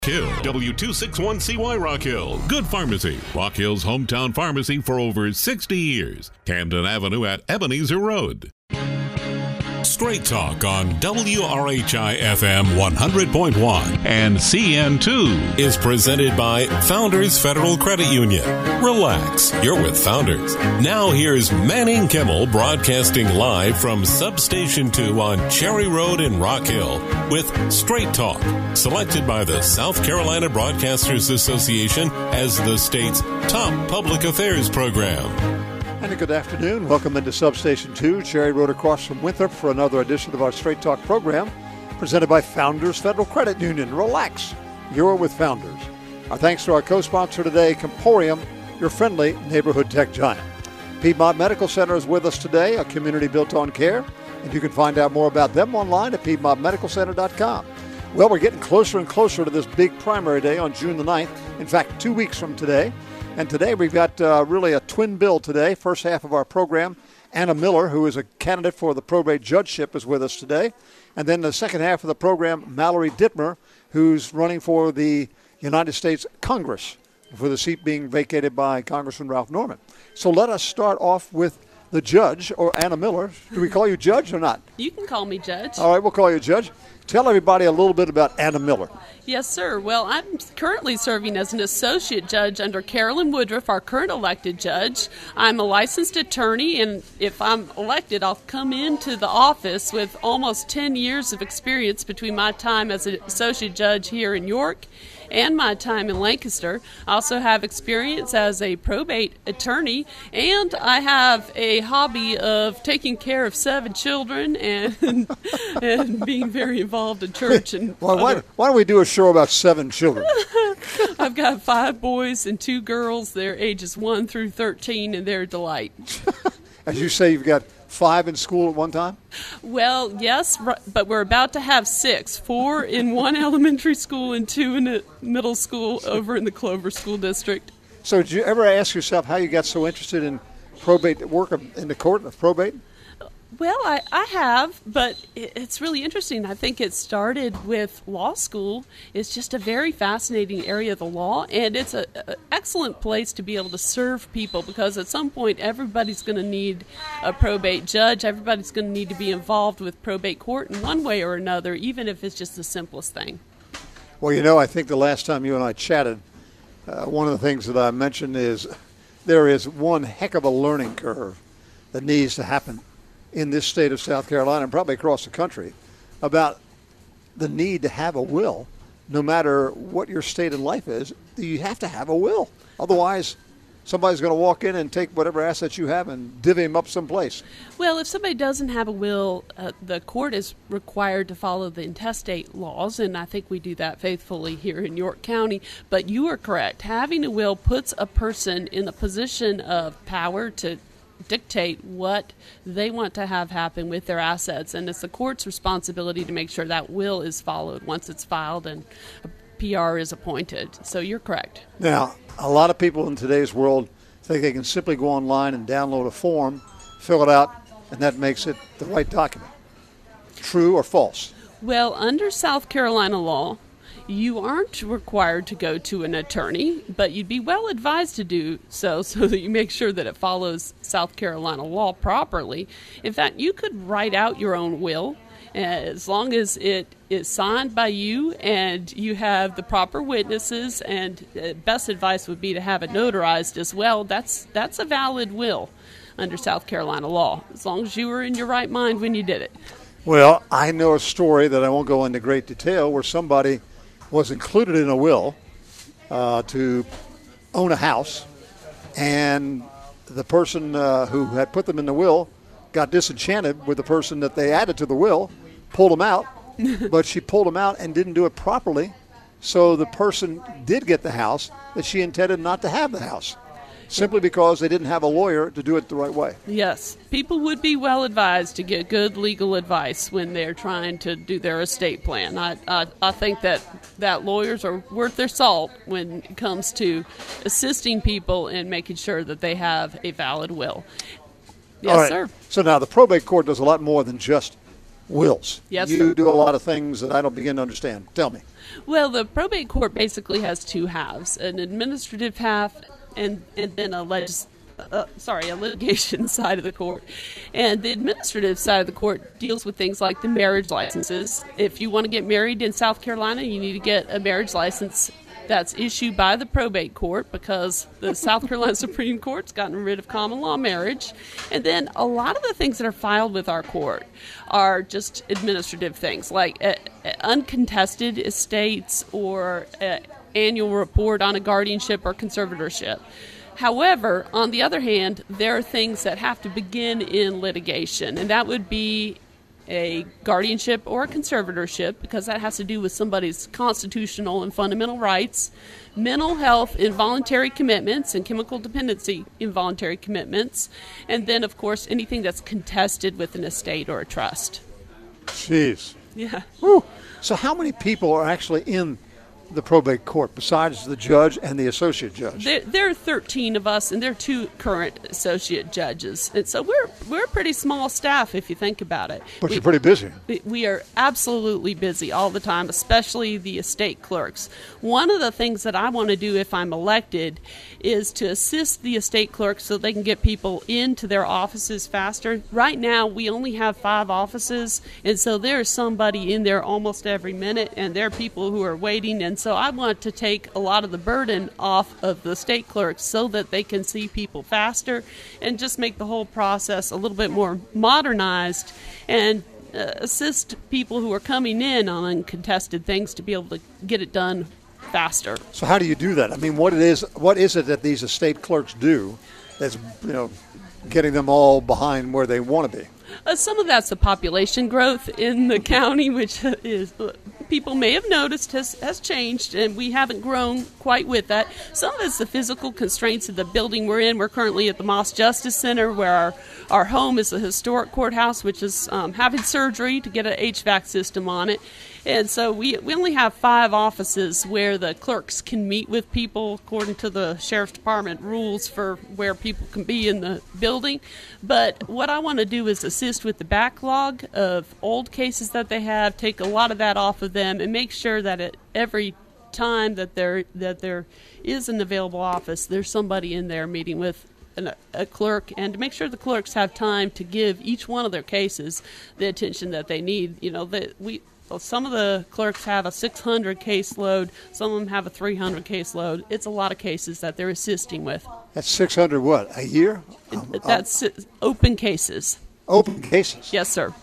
Hill, W261CY Rock Hill. Good Pharmacy, Rock Hill's hometown pharmacy for over 60 years. Camden Avenue at Ebenezer Road. Straight Talk on WRHI FM 100.1 and CN2 is presented by Founders Federal Credit Union. Relax, you're with Founders. Now here's Manning Kimmel broadcasting live from Substation 2 on Cherry Road in Rock Hill with Straight Talk, selected by the South Carolina Broadcasters Association as the state's top public affairs program. And a good afternoon. Welcome into Substation 2, Cherry Road across from Winthrop for another edition of our Straight Talk program presented by Founders Federal Credit Union. Relax, you're with Founders. Our thanks to our co-sponsor today, Comporium, your friendly neighborhood tech giant. Piedmont Medical Center is with us today, a community built on care, and you can find out more about them online at piedmontmedicalcenter.com. Well, we're getting closer and closer to this big primary day on June the 9th. In fact, 2 weeks from today. And today we've got really a twin bill today. First half of our program, Anna Miller, who is a candidate for the probate judgeship, is with us today. And then the second half of the program, Mallory Dittmer, who's running for the United States Congress for the seat being vacated by Congressman Ralph Norman. So let us start off with the judge, or Anna Miller. Do we call you judge or not? You can call me judge. All right, we'll call you judge. Tell everybody a little bit about Anna Miller. Yes, sir. Well, I'm currently serving as an associate judge under Carolyn Woodruff, our current elected judge. I'm a licensed attorney, and if I'm elected, I'll come into the office with almost 10 years of experience between my time as an associate judge here in York and my time in Lancaster. I also have experience as a probate attorney, and I have a hobby of taking care of 7 children and being very involved in church. And well, why don't we do a show about 7 children? I've got 5 boys and 2 girls. They're ages 1 through 13, and they're a delight. As you say, you've got 5 in school at one time? Well, yes, but we're about to have 6. 4 in one elementary school and 2 in a middle school over in the Clover School District. So did you ever ask yourself how you got so interested in probate work in the court of probate? Well, I have, but it's really interesting. I think it started with law school. It's just a very fascinating area of the law, and it's an excellent place to be able to serve people because at some point everybody's going to need a probate judge. Everybody's going to need to be involved with probate court in one way or another, even if it's just the simplest thing. Well, you know, I think the last time you and I chatted, one of the things that I mentioned is there is one heck of a learning curve that needs to happen in this state of South Carolina and probably across the country about the need to have a will. No matter what your state in life is, you have to have a will. Otherwise, somebody's going to walk in and take whatever assets you have and divvy them up someplace. Well, if somebody doesn't have a will, the court is required to follow the intestate laws, and I think we do that faithfully here in York County. But you are correct. Having a will puts a person in a position of power to dictate what they want to have happen with their assets, and it's the court's responsibility to make sure that will is followed once it's filed and a PR is appointed. So you're correct. Now, a lot of people in today's world think they can simply go online and download a form, fill it out, and that makes it the right document. True or false? Well, under South Carolina law, you aren't required to go to an attorney, but you'd be well advised to do so that you make sure that it follows South Carolina law properly. In fact, you could write out your own will as long as it is signed by you and you have the proper witnesses, and best advice would be to have it notarized as well. That's a valid will under South Carolina law, as long as you were in your right mind when you did it. Well, I know a story that I won't go into great detail where somebody was included in a will to own a house, and the person who had put them in the will got disenchanted with the person that they added to the will, pulled them out, but she pulled them out and didn't do it properly, so the person did get the house that she intended not to have the house, simply because they didn't have a lawyer to do it the right way. Yes, people would be well advised to get good legal advice when they're trying to do their estate plan. I think that lawyers are worth their salt when it comes to assisting people and making sure that they have a valid will. Yes, all right, sir. So now the probate court does a lot more than just wills. Yes, you sir. do a lot of things that I don't begin to understand. Tell me. Well, the probate court basically has two halves, an administrative half and then a litigation side of the court. And the administrative side of the court deals with things like the marriage licenses. If you want to get married in South Carolina, you need to get a marriage license that's issued by the probate court because the South Carolina Supreme Court's gotten rid of common law marriage. And then a lot of the things that are filed with our court are just administrative things like uncontested estates or annual report on a guardianship or conservatorship. However, on the other hand, there are things that have to begin in litigation, and that would be a guardianship or a conservatorship, because that has to do with somebody's constitutional and fundamental rights, mental health involuntary commitments, and chemical dependency involuntary commitments, and then, of course, anything that's contested with an estate or a trust. Jeez. Yeah. Whew. So how many people are actually in the probate court besides the judge and the associate judge? There are 13 of us, and there are 2 current associate judges. And so we're a pretty small staff if you think about it. But you're pretty busy. We are absolutely busy all the time, especially the estate clerks. One of the things that I want to do if I'm elected is to assist the estate clerks so they can get people into their offices faster. Right now, we only have 5 offices, and so there's somebody in there almost every minute, and there are people who are waiting. And so I want to take a lot of the burden off of the state clerks so that they can see people faster and just make the whole process a little bit more modernized and assist people who are coming in on uncontested things to be able to get it done faster. So how do you do that? I mean, what is it that these estate clerks do that's, getting them all behind where they want to be? Some of that's the population growth in the county, which is people may have noticed has changed, and we haven't grown quite with that. Some of it's the physical constraints of the building we're in. We're currently at the Moss Justice Center, where our home is the historic courthouse, which is having surgery to get an HVAC system on it. And so we only have 5 offices where the clerks can meet with people according to the Sheriff's Department rules for where people can be in the building. But what I want to do is assist with the backlog of old cases that they have, take a lot of that off of them, and make sure that at every time that there is an available office, there's somebody in there meeting with a clerk, and to make sure the clerks have time to give each one of their cases the attention that they need. Some of the clerks have a 600 caseload. Some of them have a 300 caseload. It's a lot of cases that they're assisting with. That's 600 what, a year? That's open cases. Open cases? Yes, sir.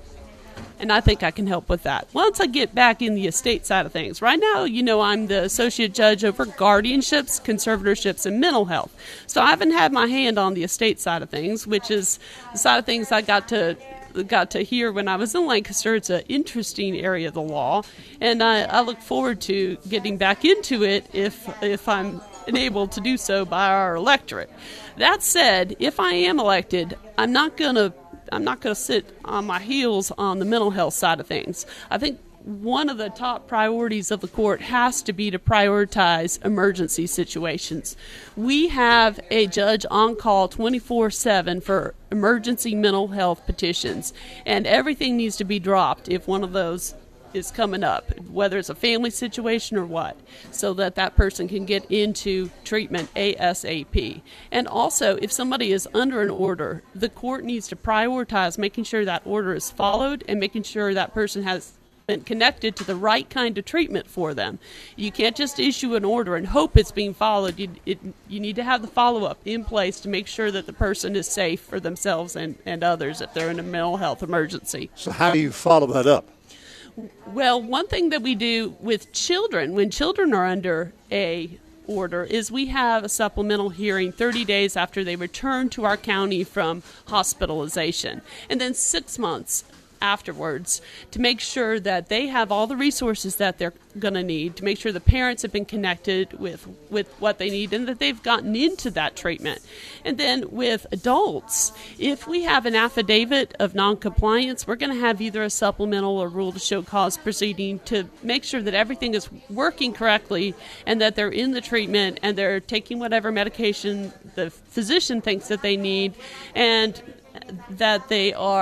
And I think I can help with that. Once I get back in the estate side of things. Right now, I'm the associate judge over guardianships, conservatorships, and mental health. So I haven't had my hand on the estate side of things, which is the side of things I got to hear when I was in Lancaster. It's an interesting area of the law, and I look forward to getting back into it if I'm enabled to do so by our electorate. That said, if I am elected, I'm not gonna sit on my heels on the mental health side of things. I think one of the top priorities of the court has to be to prioritize emergency situations. We have a judge on call 24/7 for emergency mental health petitions, and everything needs to be dropped if one of those is coming up, whether it's a family situation or what, so that person can get into treatment ASAP. And also, if somebody is under an order, the court needs to prioritize making sure that order is followed and making sure that person has been connected to the right kind of treatment for them. You can't just issue an order and hope it's being followed. You need to have the follow-up in place to make sure that the person is safe for themselves and others if they're in a mental health emergency. So how do you follow that up? Well, one thing that we do with children, when children are under a order, is we have a supplemental hearing 30 days after they return to our county from hospitalization, and then 6 months afterwards to make sure that they have all the resources that they're going to need, to make sure the parents have been connected with what they need and that they've gotten into that treatment. And then with adults, if we have an affidavit of noncompliance, we're going to have either a supplemental or rule to show cause proceeding to make sure that everything is working correctly and that they're in the treatment and they're taking whatever medication the physician thinks that they need, and that they are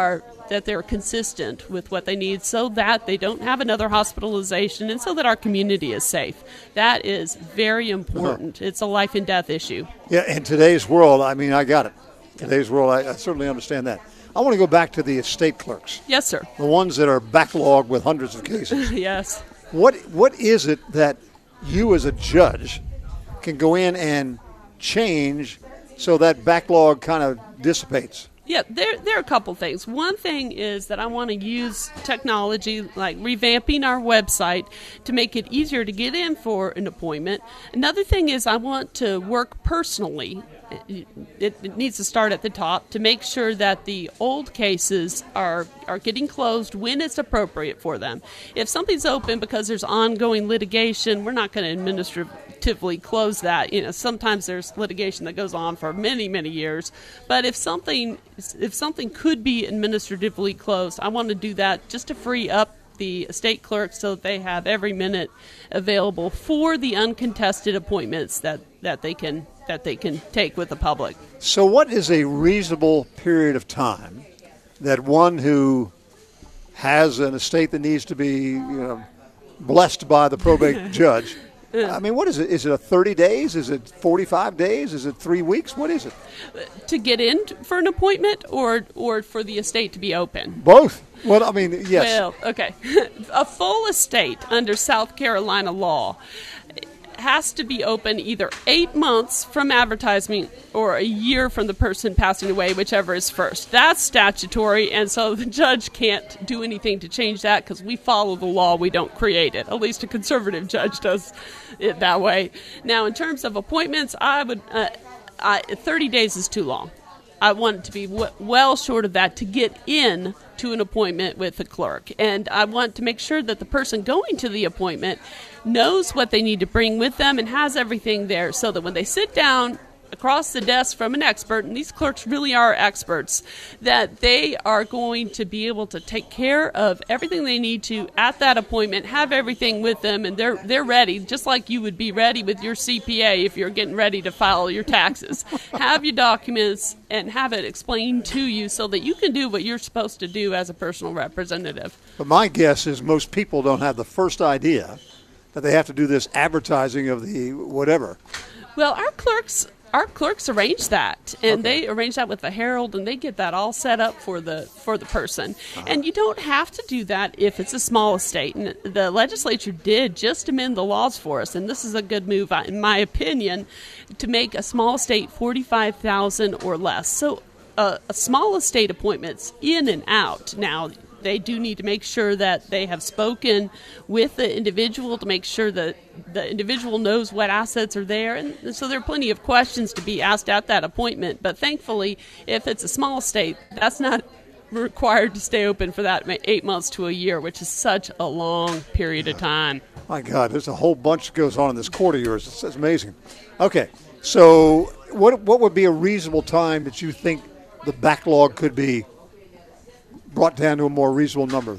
that they're consistent with what they need so that they don't have another hospitalization and so that our community is safe. That is very important. It's a life and death issue. Yeah, in today's world, I mean, I got it. Today's world, I certainly understand that. I want to go back to the estate clerks. Yes, sir. The ones that are backlogged with hundreds of cases. Yes. What is it that you as a judge can go in and change so that backlog kind of dissipates? Yeah, there are a couple things. One thing is that I want to use technology, like revamping our website, to make it easier to get in for an appointment. Another thing is I want to work personally. It needs to start at the top to make sure that the old cases are getting closed when it's appropriate for them. If something's open because there's ongoing litigation, we're not going to administratively close that. You know, sometimes there's litigation that goes on for many, many years. But if something could be administratively closed, I want to do that just to free up the estate clerks so that they have every minute available for the uncontested appointments that they can take with the public. So what is a reasonable period of time that one who has an estate that needs to be blessed by the probate judge, I mean, what is it? Is it 30 days? Is it 45 days? Is it 3 weeks? What is it? To get in for an appointment or for the estate to be open? Both. Well, I mean, yes. Well, okay. A full estate under South Carolina law has to be open either 8 months from advertisement or a year from the person passing away, whichever is first. That's statutory, and so the judge can't do anything to change that because we follow the law, we don't create it. At least a conservative judge does it that way. Now, in terms of appointments, I would 30 days is too long. I want it to be well short of that to get in to an appointment with the clerk. And I want to make sure that the person going to the appointment knows what they need to bring with them and has everything there so that when they sit down across the desk from an expert, and these clerks really are experts, that they are going to be able to take care of everything they need to at that appointment, have everything with them, and they're ready, just like you would be ready with your CPA if you're getting ready to file your taxes. Have your documents and have it explained to you so that you can do what you're supposed to do as a personal representative. But my guess is most people don't have the first idea that they have to do this advertising of the whatever. Well, our clerks arrange that, and they arrange that with the Herald, and they get that all set up for the person. And you don't have to do that if it's a small estate. And the legislature did just amend the laws for us, and this is a good move, in my opinion, to make a small estate $45,000 or less. So a small estate appointments in and out now. They do need to make sure that they have spoken with the individual to make sure that the individual knows what assets are there. And so there are plenty of questions to be asked at that appointment. But thankfully, if it's a small estate, that's not required to stay open for that 8 months to a year, which is such a long period of time. My God, there's a whole bunch that goes on in this court of yours. It's amazing. Okay, so what would be a reasonable time that you think the backlog could be brought down to a more reasonable number?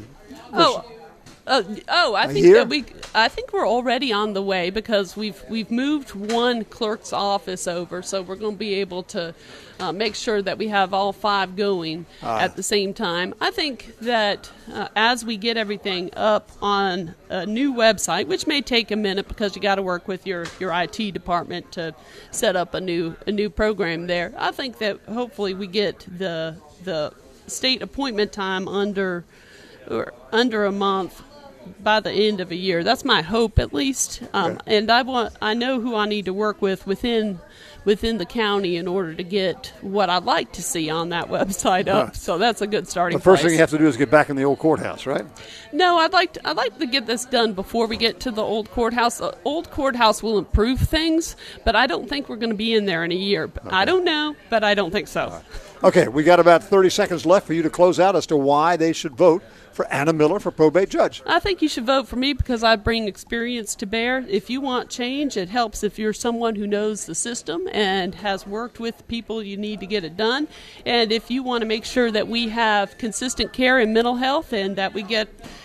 I think we're already on the way because we've moved one clerk's office over, so we're going to be able to make sure that we have all 5 going at the same time. I think that as we get everything up on a new website, which may take a minute because you got to work with your IT department to set up a new program there. I think that hopefully we get the state appointment time under a month by the end of a year. That's my hope, at least. And I know who I need to work with within the county in order to get what I'd like to see on that website up. So that's a good starting place. The first thing you have to do is get back in the old courthouse, right? No, I'd like to get this done before we get to the old courthouse. The old courthouse will improve things, but I don't think we're going to be in there in a year. Okay. I don't know, but I don't think so. Right. Okay, we got about 30 seconds left for you to close out as to why they should vote for Anna Miller for probate judge. I think you should vote for me because I bring experience to bear. If you want change, it helps if you're someone who knows the system and has worked with people you need to get it done. And if you want to make sure that we have consistent care in mental health and that we get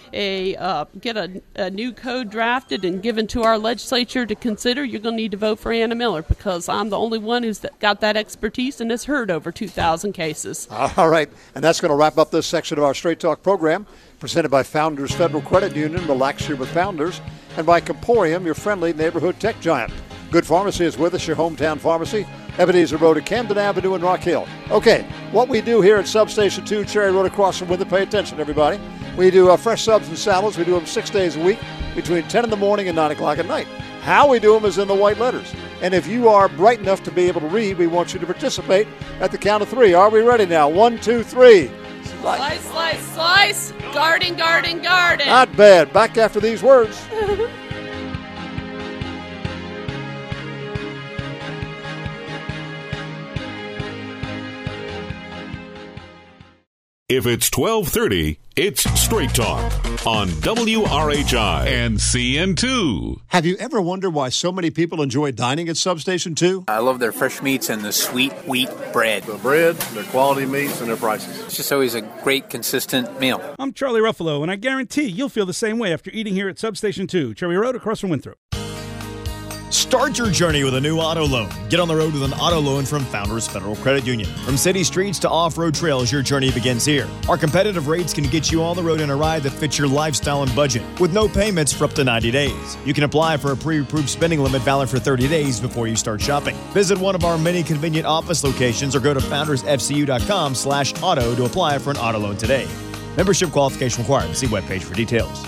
get a new code drafted and given to our legislature to consider, you're going to need to vote for Anna Miller, because I'm the only one who's got that expertise and has heard over 2,000 cases. All right, and that's going to wrap up this section of our Straight Talk program, presented by Founders Federal Credit Union. Relax here with Founders, and by Comporium, your friendly neighborhood tech giant. Good Pharmacy is with us, your hometown pharmacy, Ebenezer Road at Camden Avenue in Rock Hill. Okay, what we do here at Substation 2, Cherry Road across from Winthrop, pay attention, everybody. We do fresh subs and salads. We do them 6 days a week between 10 in the morning and 9 o'clock at night. How we do them is in the white letters. And if you are bright enough to be able to read, we want you to participate at the count of 3. Are we ready now? 1, 2, 3. Slice, slice, slice. Garden, garden, garden. Not bad. Back after these words. If it's 12:30, it's Straight Talk on WRHI and CN2. Have you ever wondered why so many people enjoy dining at Substation 2? I love their fresh meats and the sweet wheat bread. The bread, their quality meats, and their prices. It's just always a great, consistent meal. I'm Charlie Ruffalo, and I guarantee you'll feel the same way after eating here at Substation 2, Cherry Road across from Winthrop. Start your journey with a new auto loan. Get on the road with an auto loan from Founders Federal Credit Union. From city streets to off-road trails, your journey begins here. Our competitive rates can get you on the road in a ride that fits your lifestyle and budget, with no payments for up to 90 days. You can apply for a pre-approved spending limit valid for 30 days before you start shopping. Visit one of our many convenient office locations or go to foundersfcu.com/auto to apply for an auto loan today. Membership qualification required. See webpage for details.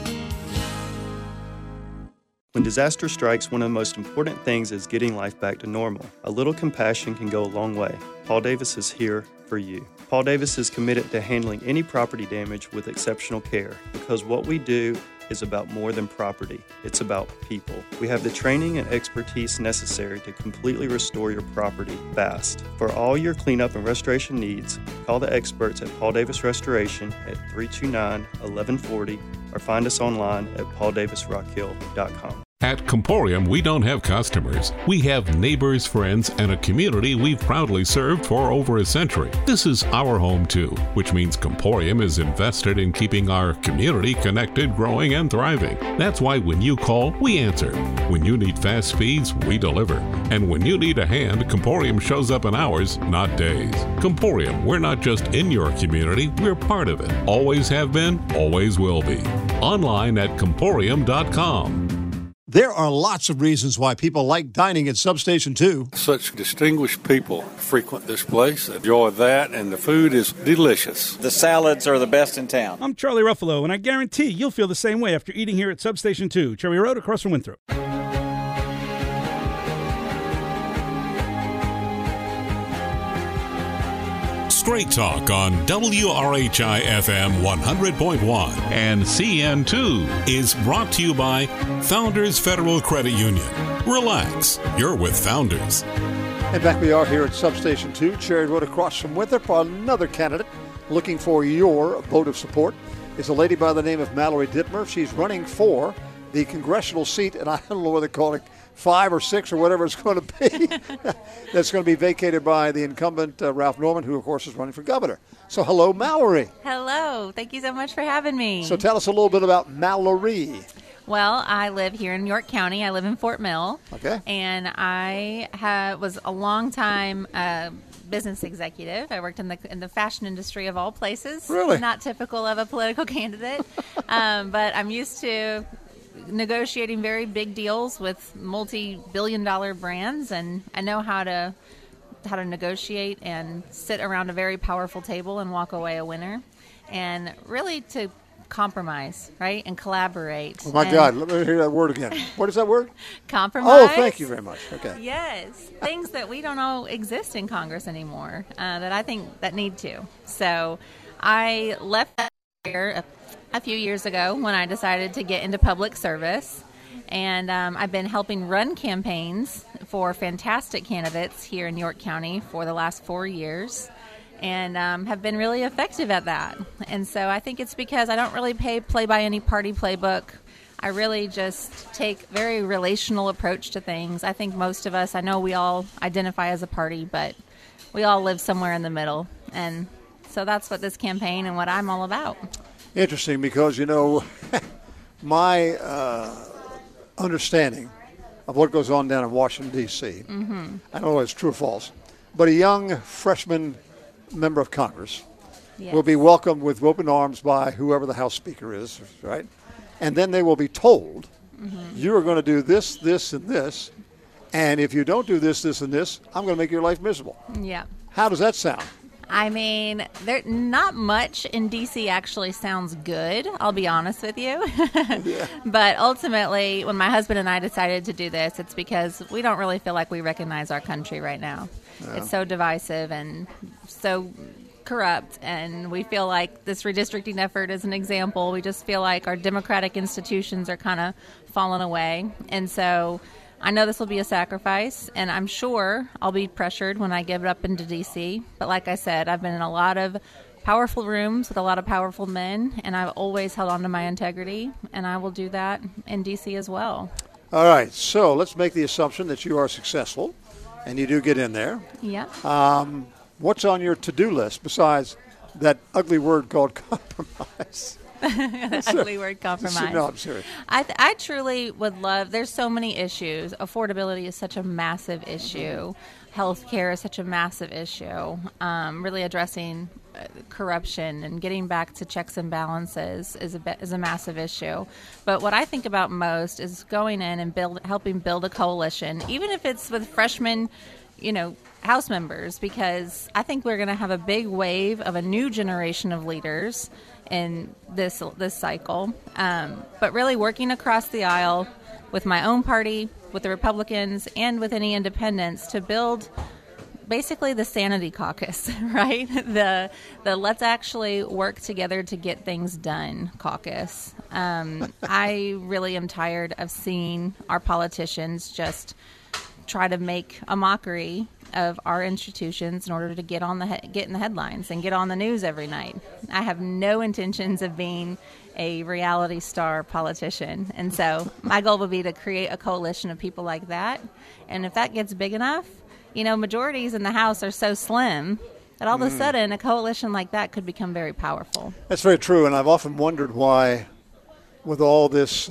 When disaster strikes, one of the most important things is getting life back to normal. A little compassion can go a long way. Paul Davis is here for you. Paul Davis is committed to handling any property damage with exceptional care, because what we do is about more than property. It's about people. We have the training and expertise necessary to completely restore your property fast. For all your cleanup and restoration needs, call the experts at Paul Davis Restoration at 329-1140 or find us online at pauldavisrockhill.com. At Comporium, we don't have customers. We have neighbors, friends, and a community we've proudly served for over a century. This is our home too, which means Comporium is invested in keeping our community connected, growing, and thriving. That's why when you call, we answer. When you need fast feeds, we deliver. And when you need a hand, Comporium shows up in hours, not days. Comporium, we're not just in your community, we're part of it. Always have been, always will be. Online at Comporium.com. There are lots of reasons why people like dining at Substation 2. Such distinguished people frequent this place, enjoy that, and the food is delicious. The salads are the best in town. I'm Charlie Ruffalo, and I guarantee you'll feel the same way after eating here at Substation 2, Cherry Road across from Winthrop. Straight Talk on WRHI FM 100.1 and CN2 is brought to you by Founders Federal Credit Union. Relax, you're with Founders. And back we are here at Substation 2, Cherry Road across from Winthrop. Another candidate looking for your vote of support is a lady by the name of Mallory Dittmer. She's running for the congressional seat, and I don't know what they're calling 5 or 6 or whatever it's going to be. That's going to be vacated by the incumbent, Ralph Norman, who, of course, is running for governor. So, hello, Mallory. Hello. Thank you so much for having me. So, tell us a little bit about Mallory. Well, I live here in York County. I live in Fort Mill. Okay. And I was a long-time business executive. I worked in the fashion industry of all places. Really? Not typical of a political candidate. But I'm used to negotiating very big deals with multi-billion-dollar brands, and I know how to negotiate and sit around a very powerful table and walk away a winner, and really to compromise, right, and collaborate. Oh my God, let me hear that word again. What is that word? Compromise. Oh, thank you very much. Okay. Yes, things that we don't know exist in Congress anymore that I think that need to. So I left that here a few years ago when I decided to get into public service, and I've been helping run campaigns for fantastic candidates here in York County for the last 4 years, and have been really effective at that. And so I think it's because I don't really play by any party playbook. I really just take a very relational approach to things. I think most of us, I know we all identify as a party, but we all live somewhere in the middle, and so that's what this campaign and what I'm all about. interesting because, my understanding of what goes on down in Washington, D.C., I don't know if it's true or false, but a young freshman member of Congress will be welcomed with open arms by whoever the House Speaker is, right? And then they will be told, you are going to do this, this, and this, and if you don't do this, this, and this, I'm going to make your life miserable. Yeah. How does that sound? I mean, not much in D.C. actually sounds good, I'll be honest with you. But ultimately, when my husband and I decided to do this, it's because we don't really feel like we recognize our country right now. Yeah. It's so divisive and so corrupt, and we feel like this redistricting effort is an example. We just feel like our democratic institutions are kind of falling away. And so I know this will be a sacrifice, and I'm sure I'll be pressured when I give it up into D.C. But like I said, I've been in a lot of powerful rooms with a lot of powerful men, and I've always held on to my integrity, and I will do that in D.C. as well. All right, so let's make the assumption that you are successful, and you do get in there. Yeah. What's on your to-do list besides that ugly word called compromise? Ugly word, compromise. No, I'm serious. I truly would love, there's so many issues. Affordability is such a massive issue. Healthcare is such a massive issue. Really addressing corruption and getting back to checks and balances is a massive issue. But what I think about most is going in and helping build a coalition, even if it's with freshmen, House members, because I think we're going to have a big wave of a new generation of leaders in this cycle. But really working across the aisle with my own party, with the Republicans, and with any independents to build basically the sanity caucus, right? The let's actually work together to get things done caucus. I really am tired of seeing our politicians just try to make a mockery of our institutions in order to get in the headlines and get on the news every night. I have no intentions of being a reality star politician, and so my goal would be to create a coalition of people like that. And if that gets big enough, majorities in the House are so slim that all of a sudden a coalition like that could become very powerful. That's very true, and I've often wondered why, with all this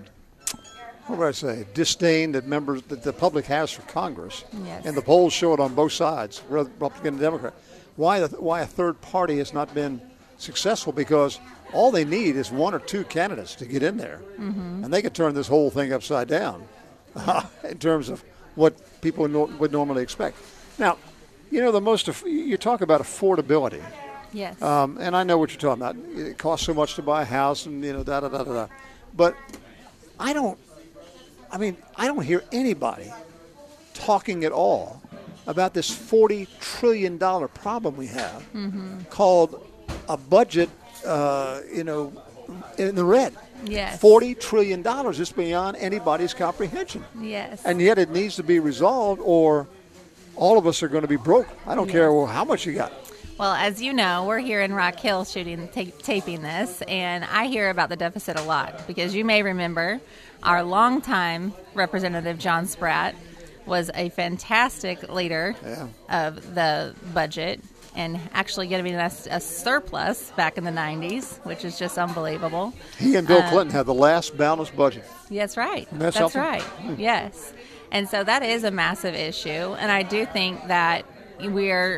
disdain that the public has for Congress, and the polls show it on both sides, Republican and Democrat, why a third party has not been successful, because all they need is one or two candidates to get in there, and they could turn this whole thing upside down in terms of what people would normally expect. Now, you talk about affordability. Yes. And I know what you're talking about. It costs so much to buy a house and, da-da-da-da-da. But I don't hear anybody talking at all about this $40 trillion problem we have called a budget, in the red. Yes. $40 trillion is beyond anybody's comprehension. Yes. And yet it needs to be resolved, or all of us are going to be broke. I don't care how much you got. Well, as you know, we're here in Rock Hill taping this, and I hear about the deficit a lot because you may remember our longtime Representative John Spratt was a fantastic leader of the budget and actually giving us a surplus back in the 90s, which is just unbelievable. He and Bill Clinton had the last balanced budget. That's right. That's right. Yes. And so that is a massive issue, and I do think that the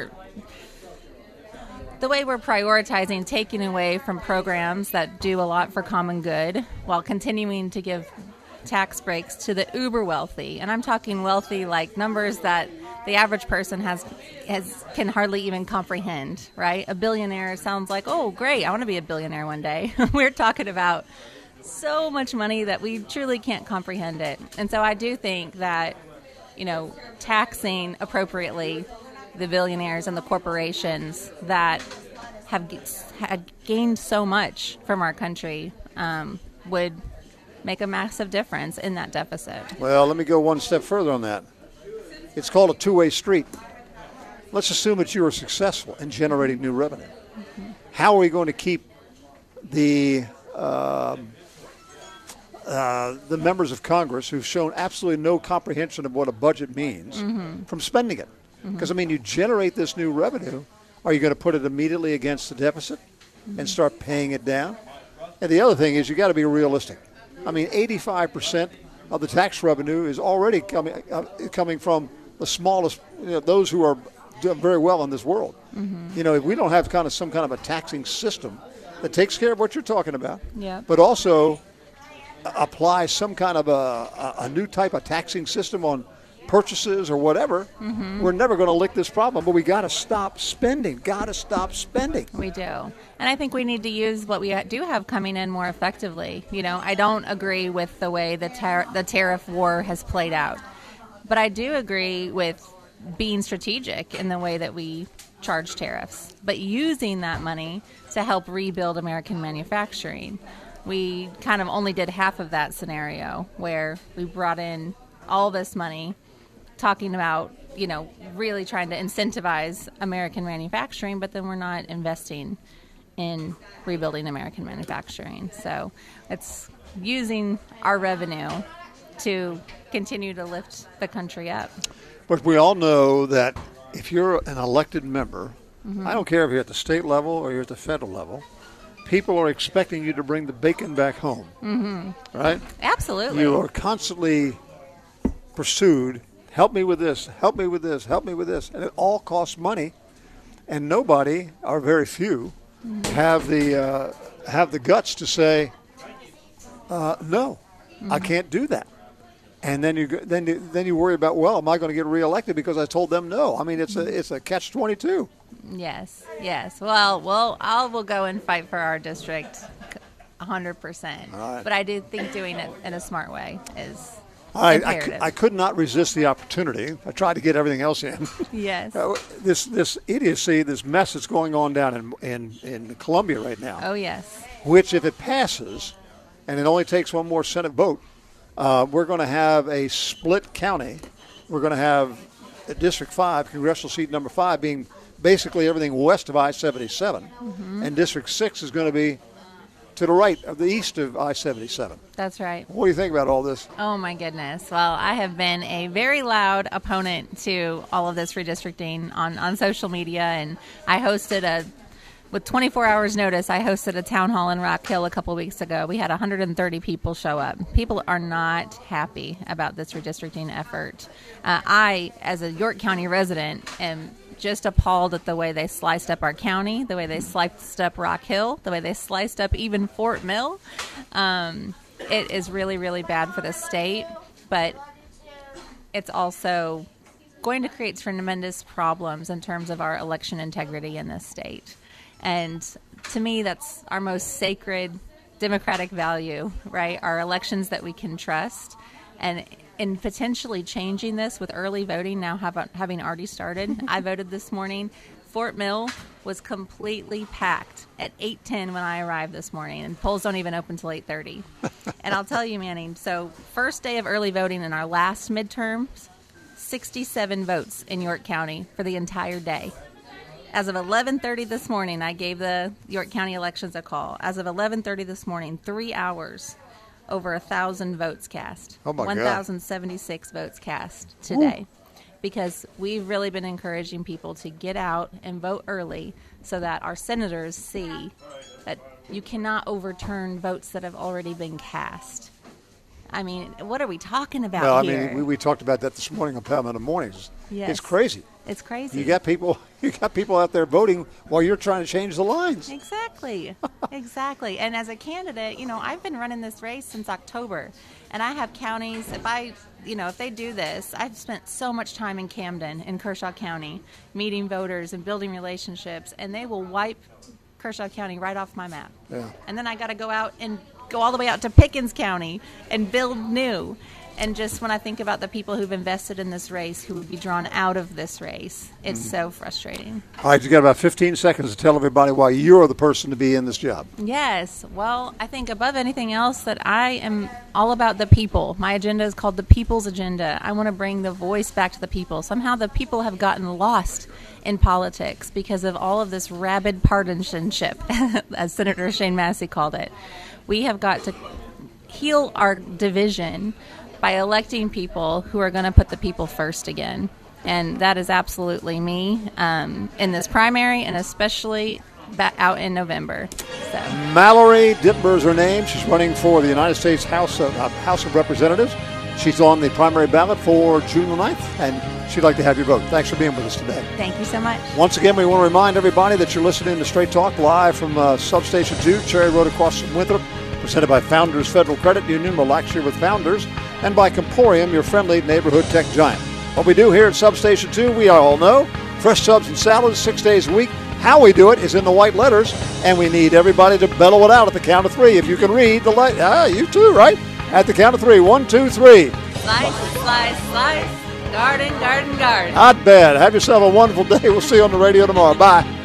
way we're prioritizing taking away from programs that do a lot for common good while continuing to give tax breaks to the uber wealthy. And I'm talking wealthy like numbers that the average person can hardly even comprehend, right? A billionaire sounds like, oh, great, I want to be a billionaire one day. We're talking about so much money that we truly can't comprehend it. And so I do think that, taxing appropriately the billionaires and the corporations that have gained so much from our country would make a massive difference in that deficit. Well, let me go one step further on that. It's called a two-way street. Let's assume that you are successful in generating new revenue. How are we going to keep the members of Congress who've shown absolutely no comprehension of what a budget means from spending it? Because, you generate this new revenue. Are you going to put it immediately against the deficit and start paying it down? And the other thing is you got to be realistic. I mean, 85% of the tax revenue is already coming from the smallest, those who are doing very well in this world. Mm-hmm. If we don't have some kind of a taxing system that takes care of what you're talking about, but also apply some kind of a new type of taxing system on purchases or whatever, we're never going to lick this problem. But we got to stop spending. We do. And I think we need to use what we do have coming in more effectively. I don't agree with the way the tariff war has played out. But I do agree with being strategic in the way that we charge tariffs, but using that money to help rebuild American manufacturing. We kind of only did half of that scenario where we brought in all this money talking about, really trying to incentivize American manufacturing, but then we're not investing in rebuilding American manufacturing. So it's using our revenue to continue to lift the country up. But we all know that if you're an elected member, I don't care if you're at the state level or you're at the federal level, people are expecting you to bring the bacon back home, right? Absolutely. You are constantly pursued. Help me with this. Help me with this. Help me with this. And it all costs money. And nobody, or very few, have the guts to say, no, I can't do that. And then you worry about, well, am I going to get reelected because I told them no? I mean, it's a catch-22. Yes. Well, I will go and fight for our district 100%. Right. But I do think doing it in a smart way is imperative. I could not resist the opportunity. I tried to get everything else in. Yes. This idiocy, this mess that's going on down in Columbia right now. Oh, yes. Which, if it passes, and it only takes one more Senate vote, we're going to have a split county. We're going to have District 5, congressional seat number 5, being basically everything west of I-77. And District 6 is going to be to the right of the east of I-77. That's right. What do you think about all this? Oh, my goodness. Well, I have been a very loud opponent to all of this redistricting on social media, and I hosted with 24 hours notice, I hosted a town hall in Rock Hill a couple weeks ago. We had 130 people show up. People are not happy about this redistricting effort. I, as a York County resident, am just appalled at the way they sliced up our county, the way they sliced up Rock Hill, the way they sliced up even Fort Mill. It is really, really bad for the state, but it's also going to create tremendous problems in terms of our election integrity in this state. And to me, that's our most sacred democratic value, right? Our elections that we can trust. And in potentially changing this with early voting now having already started, I voted this morning. Fort Mill was completely packed at 8:10 when I arrived this morning, and polls don't even open until 8:30. And I'll tell you, Manning, so first day of early voting in our last midterms, 67 votes in York County for the entire day. As of 11:30 this morning, I gave the York County elections a call. As of 11:30 this morning, 3 hours, over 1,000 votes cast. Oh, my God. 1,076 votes cast today. Ooh. Because we've really been encouraging people to get out and vote early so that our senators see that you cannot overturn votes that have already been cast. I mean, what are we talking about here? I mean, we talked about that this morning on Palmetto Mornings. Yes. It's crazy. It's crazy. You got people out there voting while you're trying to change the lines. Exactly. Exactly. And as a candidate, I've been running this race since October, and I have counties. If they do this, I've spent so much time in Camden, in Kershaw County, meeting voters and building relationships, and they will wipe Kershaw County right off my map. Yeah. And then I got to go out and go all the way out to Pickens County and build new. And just when I think about the people who've invested in this race who would be drawn out of this race, it's so frustrating. All right, you got about 15 seconds to tell everybody why you're the person to be in this job. Yes. Well, I think above anything else that I am all about the people. My agenda is called the People's Agenda. I want to bring the voice back to the people. Somehow the people have gotten lost in politics because of all of this rabid partisanship, as Senator Shane Massey called it. We have got to heal our division by electing people who are going to put the people first again. And that is absolutely me in this primary, and especially out in November. So Mallory Dittmer is her name. She's running for the United States House of Representatives. She's on the primary ballot for June the 9th, and she'd like to have your vote. Thanks for being with us today. Thank you so much. Once again, we want to remind everybody that you're listening to Straight Talk live from Substation 2, Cherry Road across from Winthrop, presented by Founders Federal Credit Union. Relax here with Founders, and by Comporium, your friendly neighborhood tech giant. What we do here at Substation 2, we all know, fresh subs and salads 6 days a week. How we do it is in the white letters, and we need everybody to bellow it out at the count of 3. If you can read the you too, right? At the count of 3. 1, 2, 3. Slice, slice, slice. Garden, garden, garden. Not bad. Have yourself a wonderful day. We'll see you on the radio tomorrow. Bye.